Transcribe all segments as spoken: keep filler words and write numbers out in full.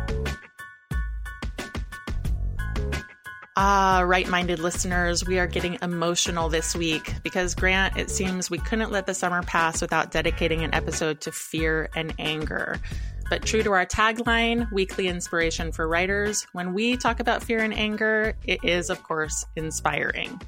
Ah, right-minded listeners, we are getting emotional this week because, Grant, it seems we couldn't let the summer pass without dedicating an episode to fear and anger. But true to our tagline, weekly inspiration for writers, when we talk about fear and anger, it is, of course, inspiring.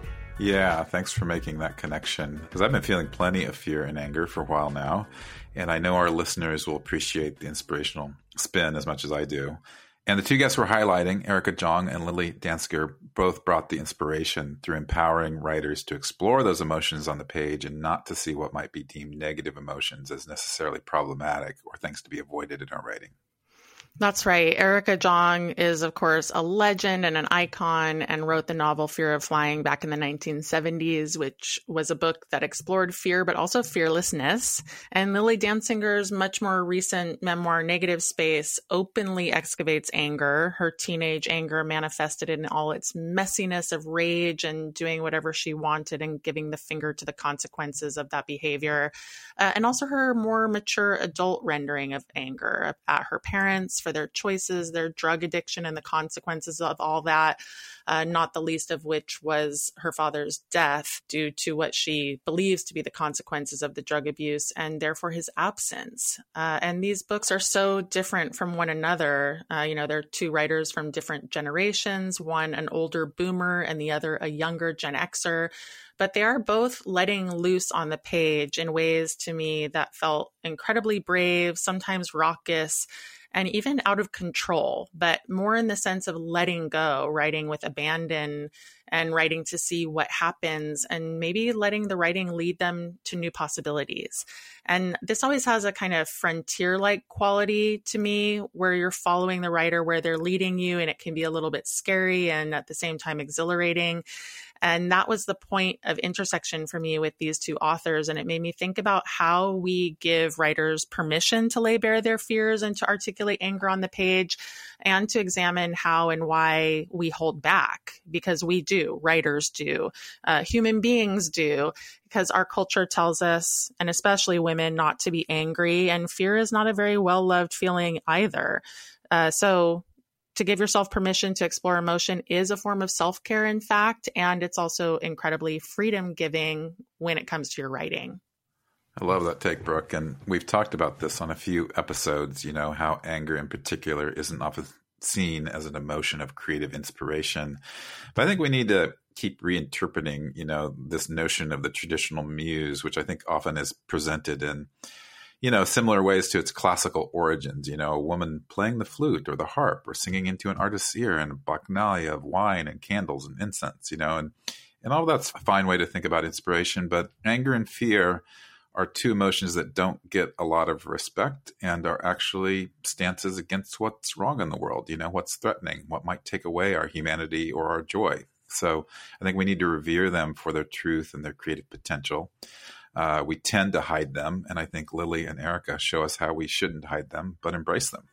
Yeah, thanks for making that connection, because I've been feeling plenty of fear and anger for a while now, and I know our listeners will appreciate the inspirational spin as much as I do. And the two guests we're highlighting, Erica Jong and Lily Dansker, both brought the inspiration through empowering writers to explore those emotions on the page and not to see what might be deemed negative emotions as necessarily problematic or things to be avoided in our writing. That's right. Erica Jong is, of course, a legend and an icon and wrote the novel Fear of Flying back in the nineteen seventies, which was a book that explored fear, but also fearlessness. And Lily Dansinger's much more recent memoir, Negative Space, openly excavates anger. Her teenage anger manifested in all its messiness of rage and doing whatever she wanted and giving the finger to the consequences of that behavior. Uh, and also her more mature adult rendering of anger at her parents for their choices, their drug addiction, and the consequences of all that, uh, not the least of which was her father's death due to what she believes to be the consequences of the drug abuse and therefore his absence. Uh, and these books are so different from one another. Uh, you know, they're two writers from different generations, one an older boomer and the other a younger Gen Xer. But they are both letting loose on the page in ways to me that felt incredibly brave, sometimes raucous, and even out of control, but more in the sense of letting go, writing with abandon and writing to see what happens and maybe letting the writing lead them to new possibilities. And this always has a kind of frontier-like quality to me where you're following the writer where they're leading you, and it can be a little bit scary and at the same time exhilarating. And that was the point of intersection for me with these two authors. And it made me think about how we give writers permission to lay bare their fears and to articulate anger on the page, and to examine how and why we hold back, because we do, writers do, uh, human beings do, because our culture tells us, and especially women, not to be angry. And fear is not a very well-loved feeling either. Uh, so to give yourself permission to explore emotion is a form of self-care, in fact, and it's also incredibly freedom-giving when it comes to your writing. I love that take, Brooke. And we've talked about this on a few episodes, you know, how anger in particular isn't often seen as an emotion of creative inspiration. But I think we need to keep reinterpreting, you know, this notion of the traditional muse, which I think often is presented in, you know, similar ways to its classical origins, you know, a woman playing the flute or the harp or singing into an artist's ear and a bacchanalia of wine and candles and incense, you know, and, and all of that's a fine way to think about inspiration. But anger and fear are two emotions that don't get a lot of respect and are actually stances against what's wrong in the world, you know, what's threatening, what might take away our humanity or our joy. So I think we need to revere them for their truth and their creative potential. Uh, we tend to hide them, and I think Lily and Erica show us how we shouldn't hide them, but embrace them.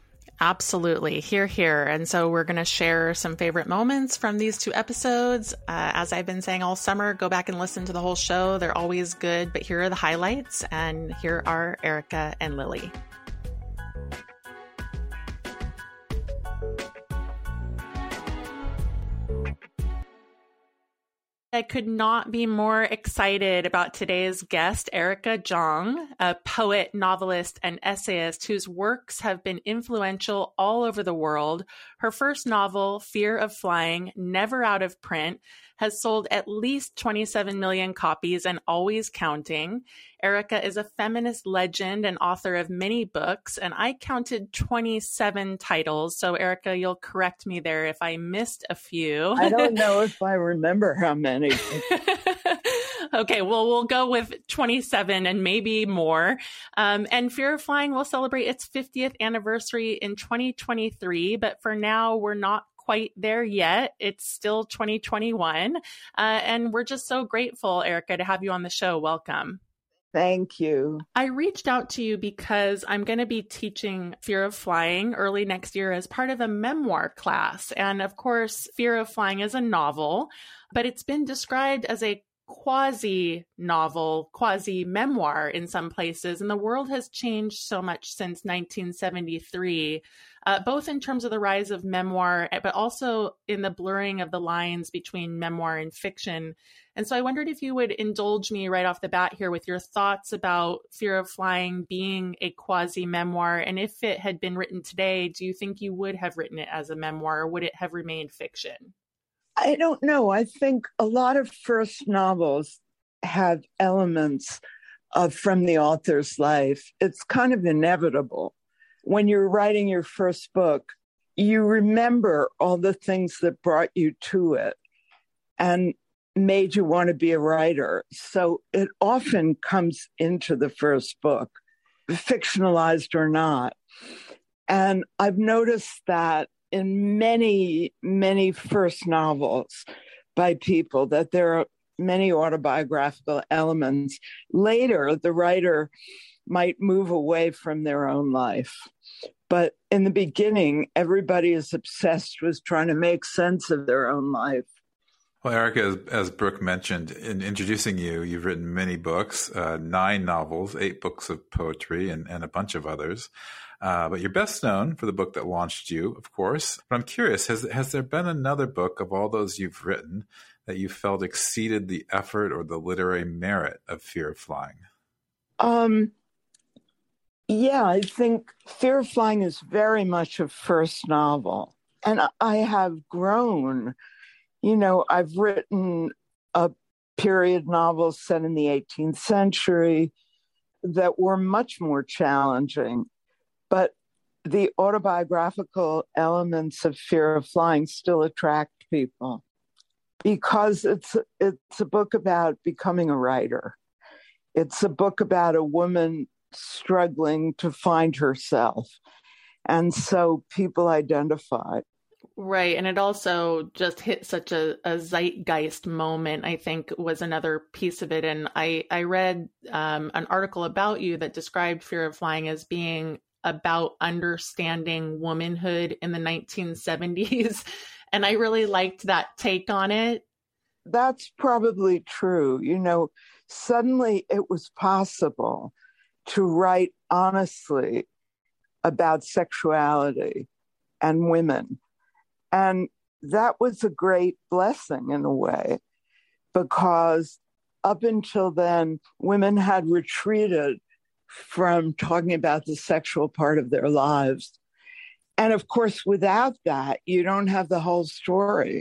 Absolutely. Hear, hear. And so we're going to share some favorite moments from these two episodes. Uh, as I've been saying all summer, go back and listen to the whole show. They're always good, but here are the highlights, and here are Erica and Lily. I could not be more excited about today's guest, Erica Jong, a poet, novelist, and essayist whose works have been influential all over the world. Her first novel, Fear of Flying, never out of print, has sold at least twenty-seven million copies and always counting. Erica is a feminist legend and author of many books, and I counted twenty-seven titles. So, Erica, you'll correct me there if I missed a few. I don't know if I remember how many. Okay, well, we'll go with twenty-seven and maybe more. Um, and Fear of Flying will celebrate its fiftieth anniversary in twenty twenty-three, but for now, we're not quite there yet. It's still twenty twenty-one. Uh, and we're just so grateful, Erica, to have you on the show. Welcome. Thank you. I reached out to you because I'm going to be teaching Fear of Flying early next year as part of a memoir class. And of course, Fear of Flying is a novel, but it's been described as a quasi-novel, quasi-memoir in some places. And the world has changed so much since nineteen seventy-three, uh, both in terms of the rise of memoir, but also in the blurring of the lines between memoir and fiction. And so I wondered if you would indulge me right off the bat here with your thoughts about Fear of Flying being a quasi-memoir. And if it had been written today, do you think you would have written it as a memoir, or would it have remained fiction? I don't know. I think a lot of first novels have elements of from the author's life. It's kind of inevitable. When you're writing your first book, you remember all the things that brought you to it and made you want to be a writer. So it often comes into the first book, fictionalized or not. And I've noticed that in many, many first novels by people, that there are many autobiographical elements. Later, the writer might move away from their own life. But in the beginning, everybody is obsessed with trying to make sense of their own life. Well, Erica, as, as Brooke mentioned, in introducing you, you've written many books, uh, nine novels, eight books of poetry, and, and a bunch of others. Uh, but you're best known for the book that launched you, of course. But I'm curious, has has there been another book of all those you've written that you felt exceeded the effort or the literary merit of Fear of Flying? Um, yeah, I think Fear of Flying is very much a first novel. And I have grown. You know, I've written a period novel set in the eighteenth century that were much more challenging. But the autobiographical elements of Fear of Flying still attract people because it's it's a book about becoming a writer. It's a book about a woman struggling to find herself. And so people identify. Right. And it also just hit such a, a zeitgeist moment, I think, was another piece of it. And I, I read um, an article about you that described Fear of Flying as being about understanding womanhood in the nineteen seventies. And I really liked that take on it. That's probably true. You know, suddenly it was possible to write honestly about sexuality and women. And that was a great blessing in a way, because up until then, women had retreated from talking about the sexual part of their lives. And of course, without that, you don't have the whole story.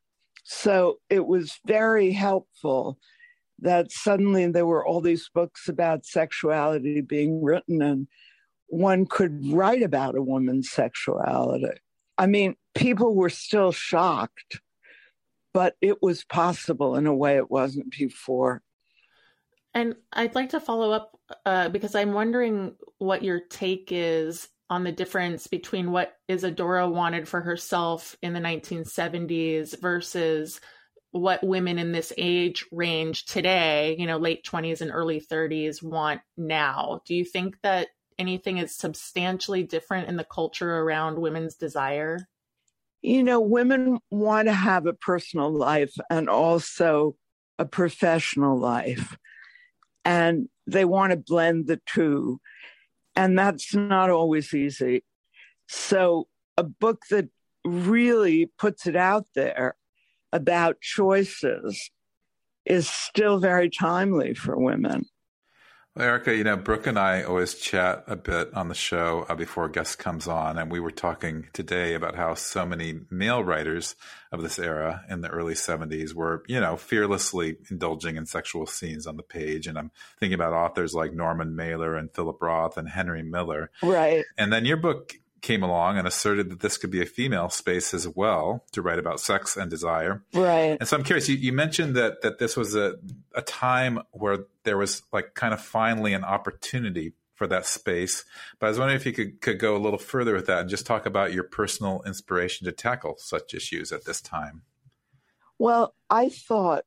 So it was very helpful that suddenly there were all these books about sexuality being written, and one could write about a woman's sexuality. I mean, people were still shocked, but it was possible in a way it wasn't before. And I'd like to follow up uh, because I'm wondering what your take is on the difference between what Isadora wanted for herself in the nineteen seventies versus what women in this age range today, you know, late twenties and early thirties, want now. Do you think that anything is substantially different in the culture around women's desire? You know, women want to have a personal life and also a professional life. And they want to blend the two. And that's not always easy. So a book that really puts it out there about choices is still very timely for women. Well, Erica, you know, Brooke and I always chat a bit on the show uh, before a guest comes on. And we were talking today about how so many male writers of this era in the early seventies were, you know, fearlessly indulging in sexual scenes on the page. And I'm thinking about authors like Norman Mailer and Philip Roth and Henry Miller. Right. And then your book came along and asserted that this could be a female space as well to write about sex and desire. Right. And so I'm curious, you, you mentioned that that this was a, a time where there was like kind of finally an opportunity for that space. But I was wondering if you could, could go a little further with that and just talk about your personal inspiration to tackle such issues at this time. Well, I thought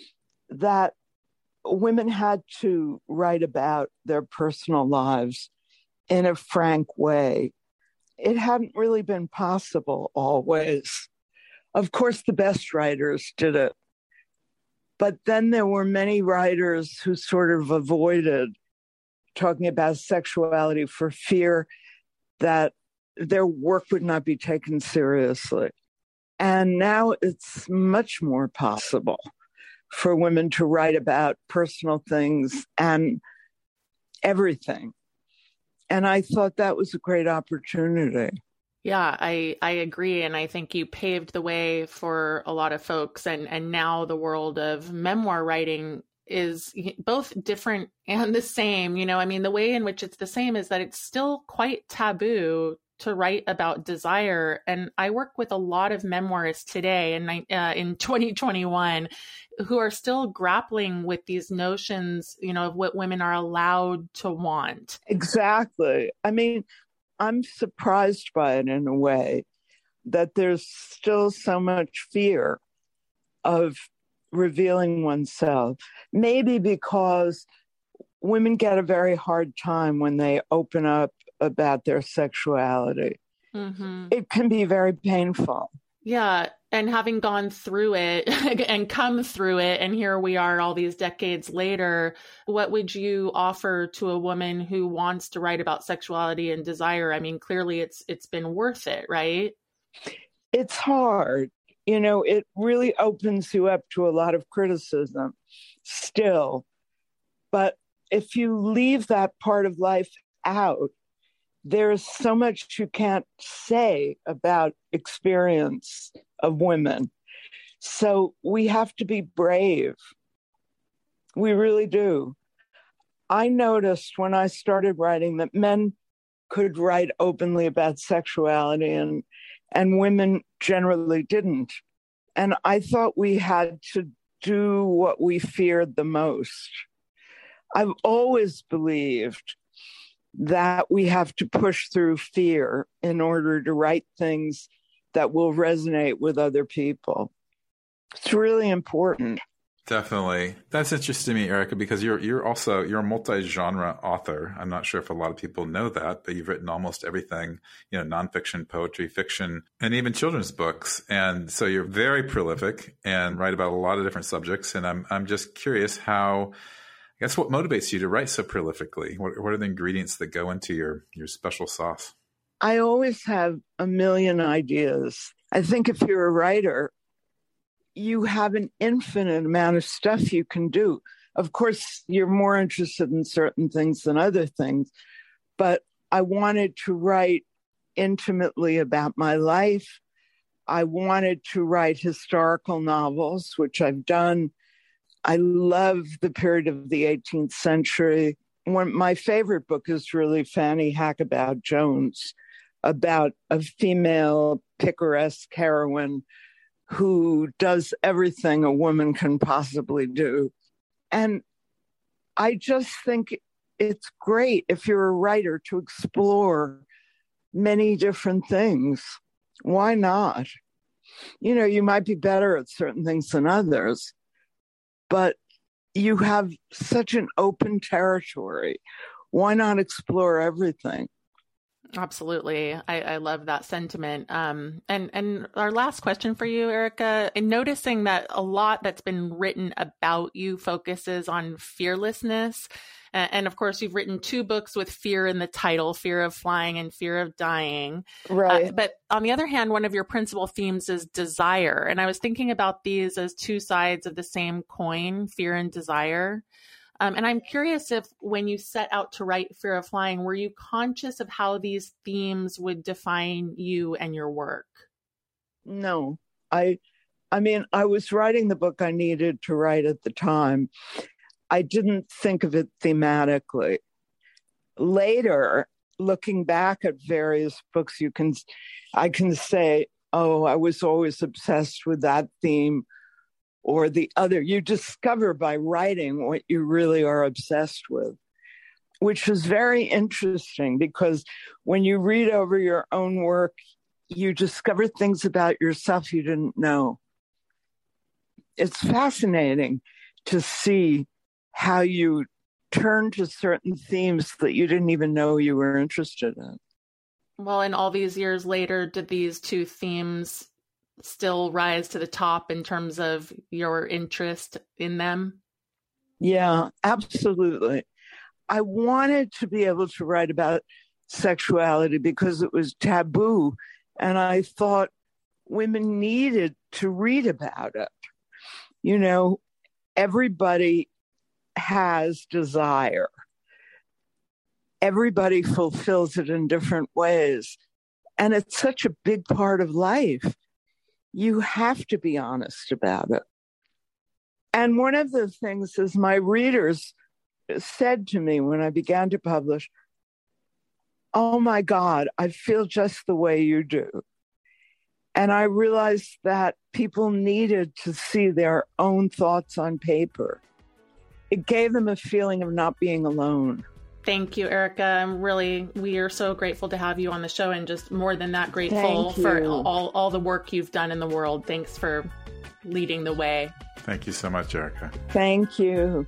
that women had to write about their personal lives in a frank way. It hadn't really been possible always. Of course, the best writers did it, But then there were many writers who sort of avoided talking about sexuality for fear that their work would not be taken seriously. And now it's much more possible for women to write about personal things and everything. And I thought that was a great opportunity. Yeah, I, I agree. And I think you paved the way for a lot of folks. And, and now the world of memoir writing is both different and the same. You know, I mean, the way in which it's the same is that it's still quite taboo to write about desire. And I work with a lot of memoirists today in, uh, in twenty twenty-one who are still grappling with these notions, you know, of what women are allowed to want. Exactly. I mean, I'm surprised by it in a way that there's still so much fear of revealing oneself. Maybe because women get a very hard time when they open up about their sexuality. Mm-hmm. It can be very painful. Yeah. And having gone through it and come through it, and here we are all these decades later, what would you offer to a woman who wants to write about sexuality and desire? I mean, clearly it's it's been worth it, right? It's hard. You know, it really opens you up to a lot of criticism still. But if you leave that part of life out, there's so much you can't say about experience of women. So we have to be brave. We really do. I noticed when I started writing that men could write openly about sexuality and, and women generally didn't. And I thought we had to do what we feared the most. I've always believed that we have to push through fear in order to write things that will resonate with other people. It's really important. Definitely. That's interesting to me, Erica, because you're you're also you're a multi-genre author. I'm not sure if a lot of people know that, but you've written almost everything, you know, nonfiction, poetry, fiction, and even children's books. And so you're very prolific and write about a lot of different subjects. And I'm I'm just curious how, I guess, what motivates you to write so prolifically? What what are the ingredients that go into your your special sauce? I always have a million ideas. I think if you're a writer, you have an infinite amount of stuff you can do. Of course, you're more interested in certain things than other things, but I wanted to write intimately about my life. I wanted to write historical novels, which I've done. I love the period of the eighteenth century. One, my favorite book is really Fanny Hackabout Jones, about a female picaresque heroine who does everything a woman can possibly do. And I just think it's great if you're a writer to explore many different things. Why not? You know, you might be better at certain things than others, but you have such an open territory. Why not explore everything? Absolutely. I, I love that sentiment. Um, and, and our last question for you, Erica, in noticing that a lot that's been written about you focuses on fearlessness. And, and of course, you've written two books with fear in the title, Fear of Flying and Fear of Dying. Right. Uh, but on the other hand, one of your principal themes is desire. And I was thinking about these as two sides of the same coin, fear and desire. Um, and I'm curious if when you set out to write Fear of Flying, were you conscious of how these themes would define you and your work? No, I, I mean, I was writing the book I needed to write at the time. I didn't think of it thematically. Later, looking back at various books, you can, I can say, oh, I was always obsessed with that theme or the other. You discover by writing what you really are obsessed with, which is very interesting because when you read over your own work, you discover things about yourself you didn't know. It's fascinating to see how you turn to certain themes that you didn't even know you were interested in. Well, and all these years later, did these two themes still rise to the top in terms of your interest in them? Yeah, absolutely. I wanted to be able to write about sexuality because it was taboo. And I thought women needed to read about it. You know, everybody has desire. Everybody fulfills it in different ways. And it's such a big part of life. You have to be honest about it. And one of the things is my readers said to me when I began to publish, oh my God, I feel just the way you do. And I realized that people needed to see their own thoughts on paper. It gave them a feeling of not being alone. Thank you, Erica. I'm really, we are so grateful to have you on the show, and just more than that, grateful for all, all the work you've done in the world. Thanks for leading the way. Thank you so much, Erica. Thank you.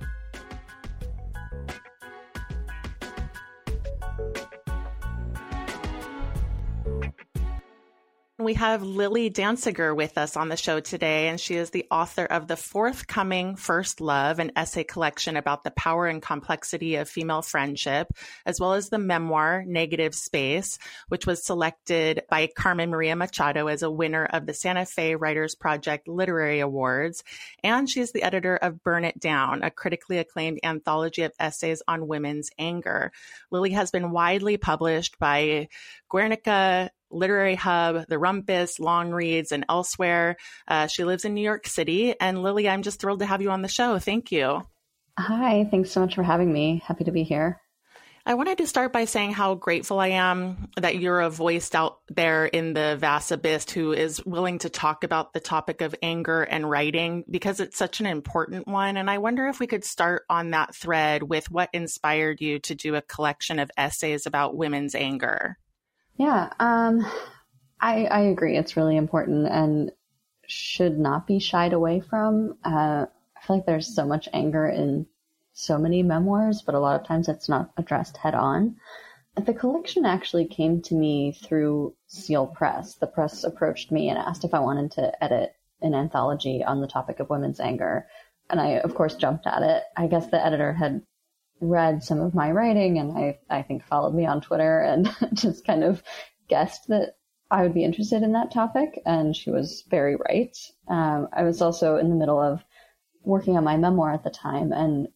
We have Lily Danziger with us on the show today, and she is the author of the forthcoming First Love, an essay collection about the power and complexity of female friendship, as well as the memoir Negative Space, which was selected by Carmen Maria Machado as a winner of the Santa Fe Writers Project Literary Awards. And she is the editor of Burn It Down, a critically acclaimed anthology of essays on women's anger. Lily has been widely published by Guernica, Literary Hub, The Rumpus, Long Reads, and elsewhere. Uh, she lives in New York City. And Lily, I'm just thrilled to have you on the show. Thank you. Hi, thanks so much for having me. Happy to be here. I wanted to start by saying how grateful I am that you're a voice out there in the vast abyss who is willing to talk about the topic of anger and writing, because it's such an important one. And I wonder if we could start on that thread with what inspired you to do a collection of essays about women's anger. Yeah, um, I, I agree. It's really important and should not be shied away from. Uh, I feel like there's so much anger in so many memoirs, but a lot of times it's not addressed head on. The collection actually came to me through Seal Press. The press approached me and asked if I wanted to edit an anthology on the topic of women's anger. And I, of course, jumped at it. I guess the editor had read some of my writing and I, I think followed me on Twitter and just kind of guessed that I would be interested in that topic. And she was very right. Um, I was also in the middle of working on my memoir at the time and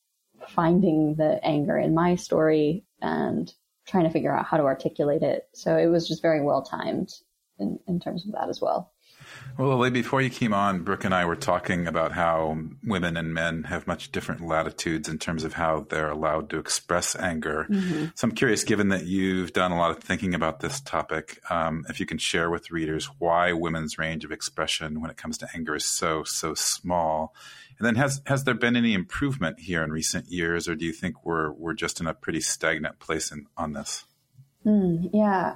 finding the anger in my story and trying to figure out how to articulate it. So it was just very well timed in, in terms of that as well. Well, Lily, before you came on, Brooke and I were talking about how women and men have much different latitudes in terms of how they're allowed to express anger. Mm-hmm. So I'm curious, given that you've done a lot of thinking about this topic, um, if you can share with readers why women's range of expression when it comes to anger is so, so small. And then has has there been any improvement here in recent years, or do you think we're we're just in a pretty stagnant place in, on this? Mm, yeah.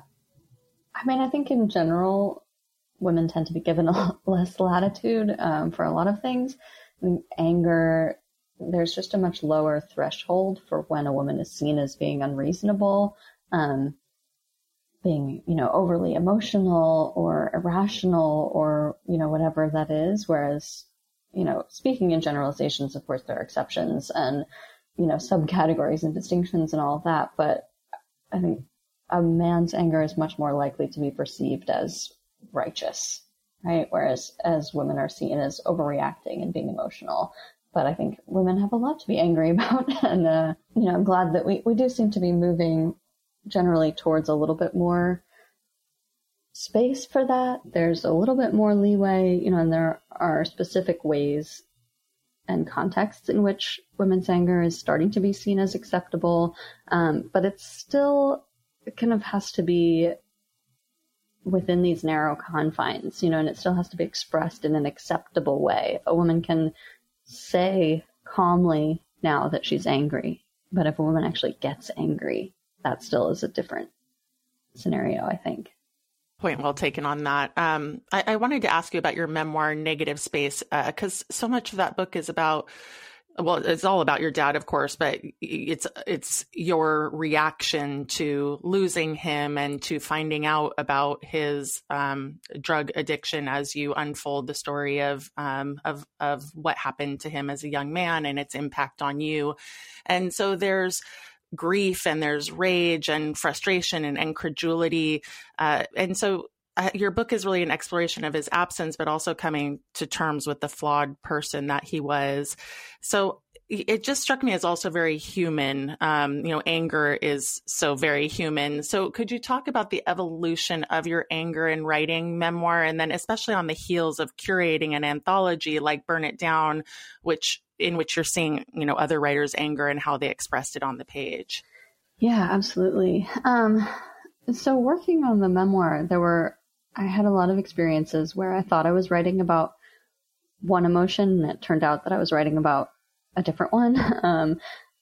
I mean, I think in general, women tend to be given a less latitude um, for a lot of things. I mean, anger, there's just a much lower threshold for when a woman is seen as being unreasonable, um, being, you know, overly emotional or irrational or, you know, whatever that is. Whereas, you know, speaking in generalizations, of course, there are exceptions and, you know, subcategories and distinctions and all of that. But I think a man's anger is much more likely to be perceived as righteous, right? Whereas as women are seen as overreacting and being emotional. But I think women have a lot to be angry about. And, uh, you know, I'm glad that we, we do seem to be moving generally towards a little bit more space for that. There's a little bit more leeway, you know, and there are specific ways and contexts in which women's anger is starting to be seen as acceptable. Um, but it's still, it kind of has to be within these narrow confines, you know, and it still has to be expressed in an acceptable way. A woman can say calmly now that she's angry, but if a woman actually gets angry, that still is a different scenario, I think. Point well taken on that. Um, I, I wanted to ask you about your memoir, Negative Space, because uh, so much of that book is about well, it's all about your dad, of course, but it's it's your reaction to losing him and to finding out about his um, drug addiction as you unfold the story of um, of of what happened to him as a young man and its impact on you. And so there's grief and there's rage and frustration and incredulity, uh, and so. Uh, your book is really an exploration of his absence, but also coming to terms with the flawed person that he was. So it just struck me as also very human. Um, you know, anger is so very human. So could you talk about the evolution of your anger in writing memoir, and then especially on the heels of curating an anthology like Burn It Down, which in which you're seeing, you know, other writers' anger and how they expressed it on the page? Yeah, absolutely. Um, so working on the memoir, there were I had a lot of experiences where I thought I was writing about one emotion, and it turned out that I was writing about a different one. Um,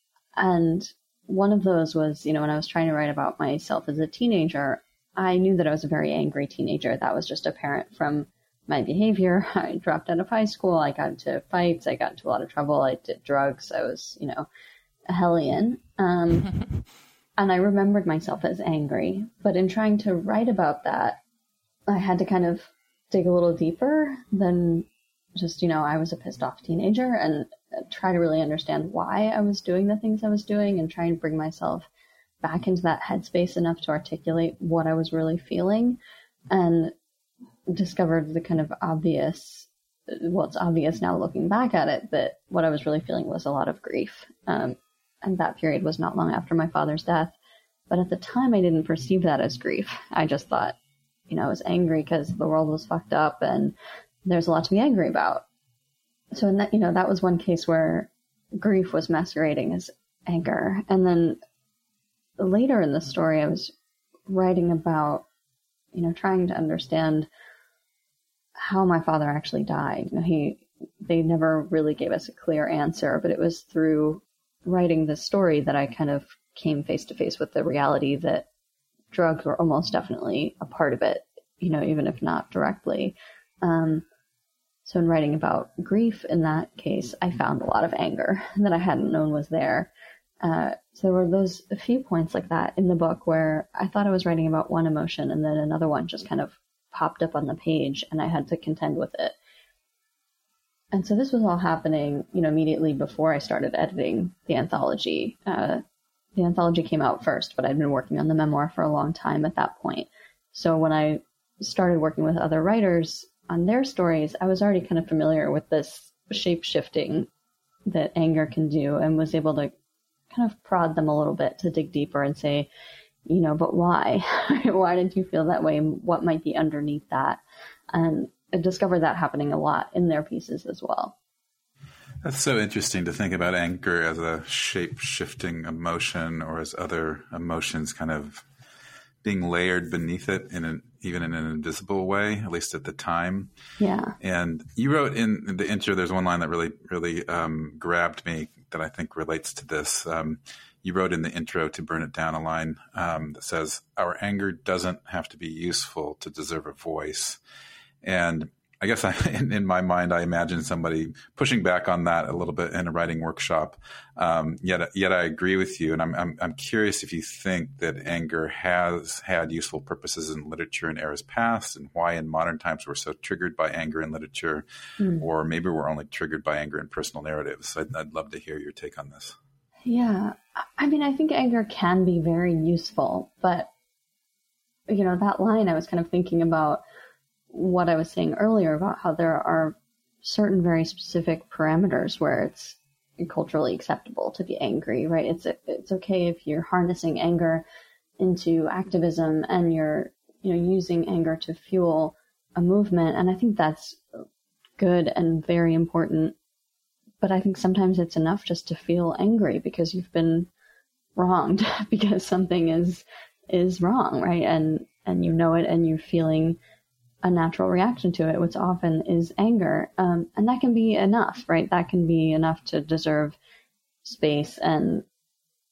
and one of those was, you know, when I was trying to write about myself as a teenager, I knew that I was a very angry teenager. That was just apparent from my behavior. I dropped out of high school. I got into fights. I got into a lot of trouble. I did drugs. I was, you know, a hellion. Um, and I remembered myself as angry. But in trying to write about that, I had to kind of dig a little deeper than just, you know, I was a pissed off teenager, and try to really understand why I was doing the things I was doing and try and bring myself back into that headspace enough to articulate what I was really feeling, and discovered the kind of obvious, well, it's obvious now looking back at it, that what I was really feeling was a lot of grief. Um, and that period was not long after my father's death. But at the time, I didn't perceive that as grief. I just thought, you know, I was angry because the world was fucked up and there's a lot to be angry about. So in that, you know, that was one case where grief was masquerading as anger. And then later in the story, I was writing about, you know, trying to understand how my father actually died. You know, he, they never really gave us a clear answer, but it was through writing this story that I kind of came face to face with the reality that drugs were almost definitely a part of it, you know, even if not directly. Um, so in writing about grief in that case, I found a lot of anger that I hadn't known was there. Uh, so there were those a few points like that in the book where I thought I was writing about one emotion and then another one just kind of popped up on the page and I had to contend with it. And so this was all happening, you know, immediately before I started editing the anthology. Uh, the anthology came out first, but I'd been working on the memoir for a long time at that point. So when I started working with other writers on their stories, I was already kind of familiar with this shape-shifting that anger can do and was able to kind of prod them a little bit to dig deeper and say, you know, but why? Why did you feel that way? And what might be underneath that? And I discovered that happening a lot in their pieces as well. That's so interesting to think about anger as a shape-shifting emotion, or as other emotions kind of being layered beneath it in an, even in an invisible way, at least at the time. Yeah. And you wrote in the intro, there's one line that really, really um, grabbed me that I think relates to this. Um, you wrote in the intro to Burn It Down a line um, that says, "Our anger doesn't have to be useful to deserve a voice." And I guess I, in, in my mind, I imagine somebody pushing back on that a little bit in a writing workshop. Um, yet, yet I agree with you, and I'm, I'm, I'm curious if you think that anger has had useful purposes in literature in eras past, and why in modern times we're so triggered by anger in literature, mm. or maybe we're only triggered by anger in personal narratives. I'd, I'd love to hear your take on this. Yeah, I mean, I think anger can be very useful, but you know, that line I was kind of thinking about what I was saying earlier about how there are certain very specific parameters where it's culturally acceptable to be angry, right? It's it's okay if you're harnessing anger into activism and you're, you know, using anger to fuel a movement. And I think that's good and very important. But I think sometimes it's enough just to feel angry because you've been wronged, because something is is wrong, right? And and you know it, and you're feeling a natural reaction to it, which often is anger. Um, and that can be enough, right? That can be enough to deserve space and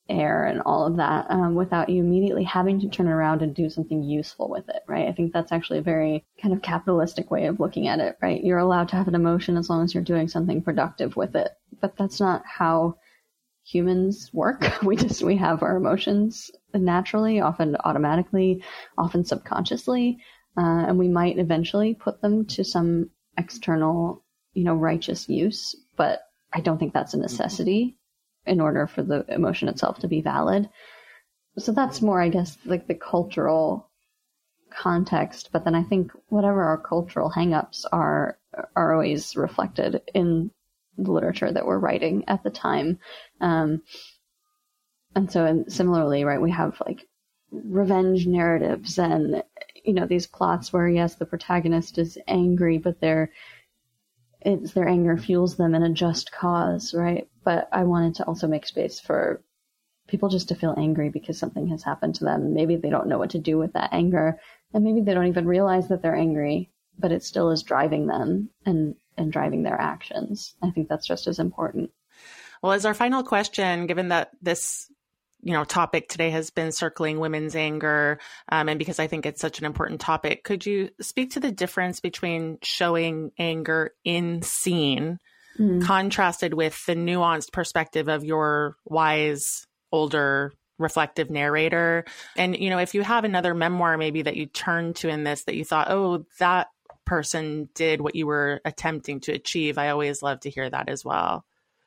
air and all of that um, without you immediately having to turn around and do something useful with it, right? I think that's actually a very kind of capitalistic way of looking at it, right? You're allowed to have an emotion as long as you're doing something productive with it. But that's not how humans work. We just, we have our emotions naturally, often automatically, often subconsciously, uh, and we might eventually put them to some external, you know, righteous use. But I don't think that's a necessity in order for the emotion itself to be valid. So that's more, I guess, like the cultural context. But then I think whatever our cultural hangups are, are always reflected in the literature that we're writing at the time. Um, and so and similarly, right, we have like revenge narratives and, you know, these plots where, yes, the protagonist is angry, but they're, it's their anger fuels them in a just cause, right? But I wanted to also make space for people just to feel angry because something has happened to them. Maybe they don't know what to do with that anger, and maybe they don't even realize that they're angry, but it still is driving them and, and driving their actions. I think that's just as important. Well, as our final question, given that this, you know, topic today has been circling women's anger, um, and because I think it's such an important topic, could you speak to the difference between showing anger in scene, mm. contrasted with the nuanced perspective of your wise, older, reflective narrator? And, you know, if you have another memoir maybe that you turned to in this that you thought, oh, that person did what you were attempting to achieve, I always love to hear that as well.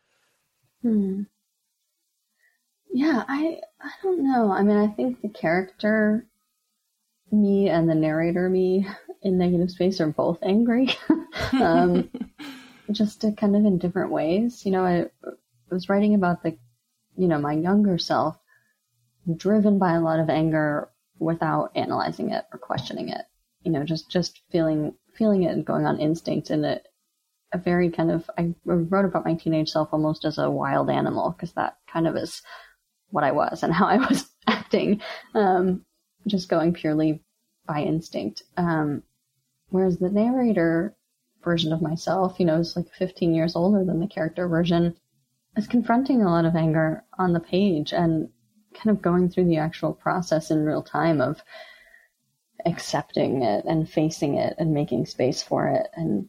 Hmm. Yeah, I I don't know. I mean, I think the character me and the narrator me in Negative Space are both angry, um, just to kind of in different ways. You know, I, I was writing about the, you know, my younger self, driven by a lot of anger without analyzing it or questioning it. You know, just just feeling feeling it and going on instinct, and a, a very kind of, I wrote about my teenage self almost as a wild animal, because that kind of is what I was and how I was acting, um, just going purely by instinct. Um, whereas the narrator version of myself, you know, is like fifteen years older than the character version, is confronting a lot of anger on the page and kind of going through the actual process in real time of accepting it and facing it and making space for it and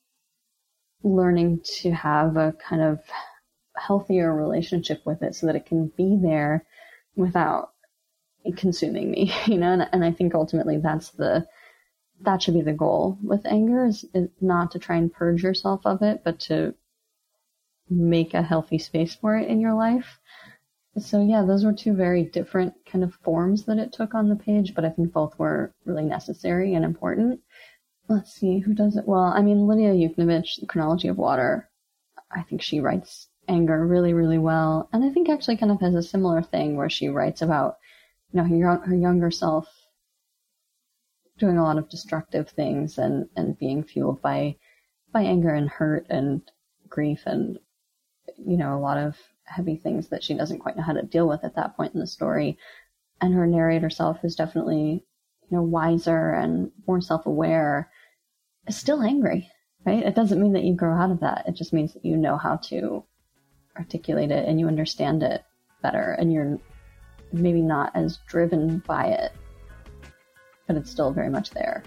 learning to have a kind of healthier relationship with it so that it can be there without consuming me, you know, and, and I think ultimately that's the, that should be the goal with anger, is, is not to try and purge yourself of it, but to make a healthy space for it in your life. So yeah, those were two very different kind of forms that it took on the page, but I think both were really necessary and important. Let's see, who does it well? I mean, Lydia Yuknavitch, The Chronology of Water, I think she writes anger really, really well. And I think actually kind of has a similar thing where she writes about, you know, her, her younger self doing a lot of destructive things and, and being fueled by, by anger and hurt and grief and, you know, a lot of heavy things that she doesn't quite know how to deal with at that point in the story. And her narrator self is definitely, you know, wiser and more self-aware, is still angry, right? It doesn't mean that you grow out of that. It just means that you know how to articulate it and you understand it better, and you're maybe not as driven by it, but it's still very much there.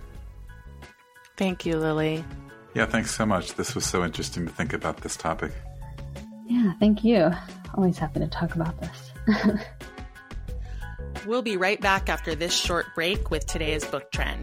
Thank you, Lily. Yeah, thanks so much. This was so interesting to think about this topic. Yeah, thank you. Always happy to talk about this. We'll be right back after this short break with today's book trend.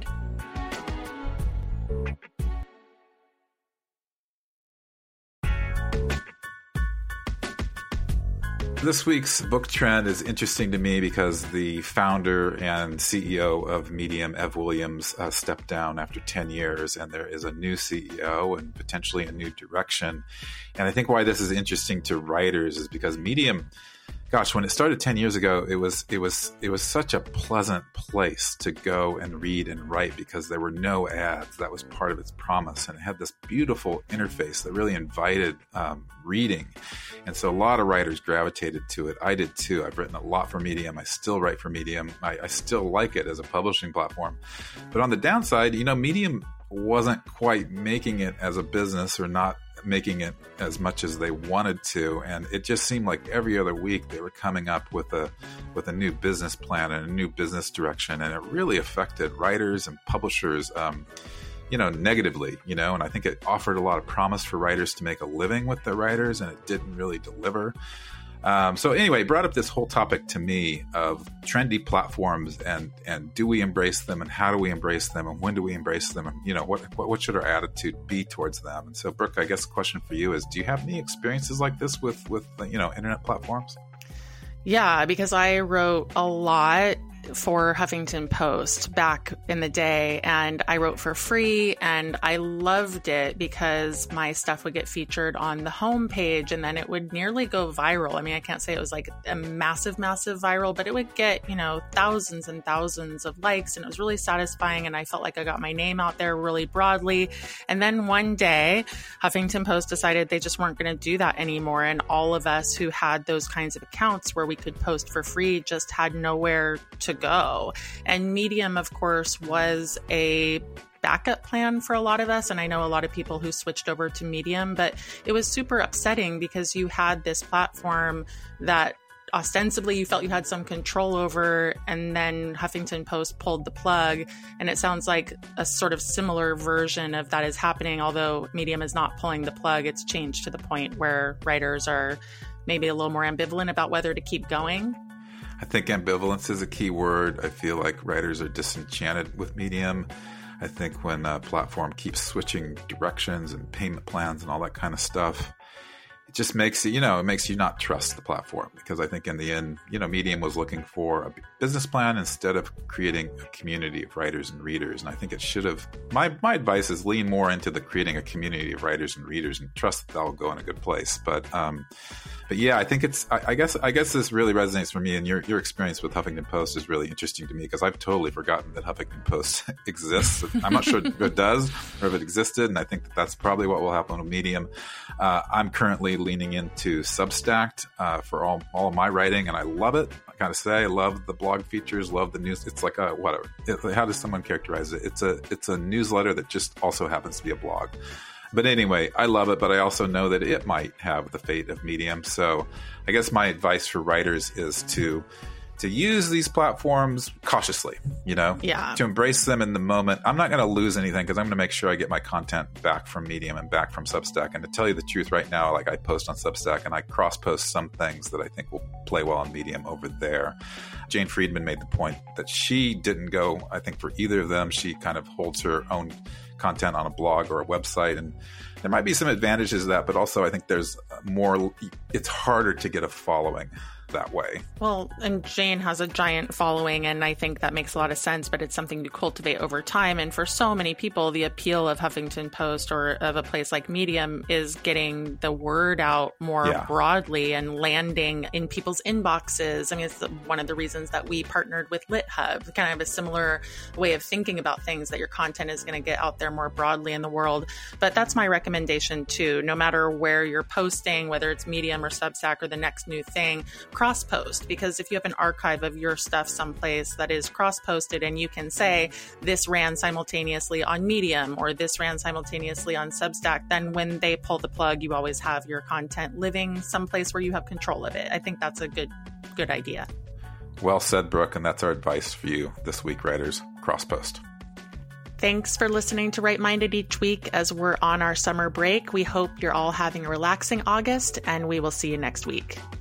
This week's book trend is interesting to me because the founder and C E O of Medium, Ev Williams, uh, stepped down after ten years, and there is a new C E O and potentially a new direction. And I think why this is interesting to writers is because Medium, gosh, when it started ten years ago, it was it was it was such a pleasant place to go and read and write because there were no ads. That was part of its promise, and it had this beautiful interface that really invited um, reading. And so a lot of writers gravitated to it. I did too. I've written a lot for Medium. I still write for Medium. I, I still like it as a publishing platform. But on the downside, you know, Medium wasn't quite making it as a business, or not making it as much as they wanted to. And it just seemed like every other week they were coming up with a with a new business plan and a new business direction. And it really affected writers and publishers, um, you know, negatively, you know, and I think it offered a lot of promise for writers to make a living with their writers, and it didn't really deliver. Um, so anyway, brought up this whole topic to me of trendy platforms and and do we embrace them, and how do we embrace them, and when do we embrace them, and you know what what, what should our attitude be towards them? And so, Brooke, I guess the question for you is: do you have any experiences like this with with you know internet platforms? Yeah, because I wrote a lot for Huffington Post back in the day, and I wrote for free, and I loved it because my stuff would get featured on the homepage, and then it would nearly go viral. I mean, I can't say it was like a massive, massive viral, but it would get, you know, thousands and thousands of likes, and it was really satisfying, and I felt like I got my name out there really broadly. And then one day, Huffington Post decided they just weren't going to do that anymore, and all of us who had those kinds of accounts where we could post for free just had nowhere to go. And Medium, of course, was a backup plan for a lot of us. And I know a lot of people who switched over to Medium, but it was super upsetting because you had this platform that ostensibly you felt you had some control over, and then Huffington Post pulled the plug. And it sounds like a sort of similar version of that is happening, although Medium is not pulling the plug. It's changed to the point where writers are maybe a little more ambivalent about whether to keep going. I think ambivalence is a key word. I feel like writers are disenchanted with Medium. I think when a platform keeps switching directions and payment plans and all that kind of stuff, it just makes you, you know, it makes you not trust the platform, because I think in the end, you know, Medium was looking for a business plan instead of creating a community of writers and readers. And I think it should have, my, my advice is lean more into the creating a community of writers and readers and trust that that will go in a good place. But, um, But yeah, I think it's, I, I guess, I guess this really resonates for me, and your, your experience with Huffington Post is really interesting to me, because I've totally forgotten that Huffington Post exists. I'm not sure if it does or if it existed. And I think that that's probably what will happen with Medium. Uh, I'm currently leaning into Substack uh, for all, all of my writing, and I love it. I gotta say, I love the blog features, love the news. It's like a, whatever. It, how does someone characterize it? It's a, it's a newsletter that just also happens to be a blog. But anyway, I love it, but I also know that it might have the fate of Medium. So I guess my advice for writers is to to use these platforms cautiously, you know, yeah. to embrace them in the moment. I'm not going to lose anything, because I'm going to make sure I get my content back from Medium and back from Substack. And to tell you the truth right now, like I post on Substack and I cross-post some things that I think will play well on Medium over there. Jane Friedman made the point that she didn't go, I think, for either of them. She kind of holds her own content on a blog or a website, and there might be some advantages to that, but also I think there's more, it's harder to get a following that way. Well, and Jane has a giant following, and I think that makes a lot of sense, but it's something to cultivate over time. And for so many people, the appeal of Huffington Post or of a place like Medium is getting the word out more yeah. broadly and landing in people's inboxes. I mean, it's one of the reasons that we partnered with LitHub, kind of a similar way of thinking about things, that your content is going to get out there more broadly in the world. But that's my recommendation too. No matter where you're posting, whether it's Medium or Substack or the next new thing, cross-post, because if you have an archive of your stuff someplace that is cross-posted, and you can say this ran simultaneously on Medium or this ran simultaneously on Substack, then when they pull the plug, you always have your content living someplace where you have control of it. I think that's a good good idea. Well said, Brooke, and that's our advice for you this week, writers. Cross-post. Thanks for listening to Right Minded each week as we're on our summer break. We hope you're all having a relaxing August, and we will see you next week.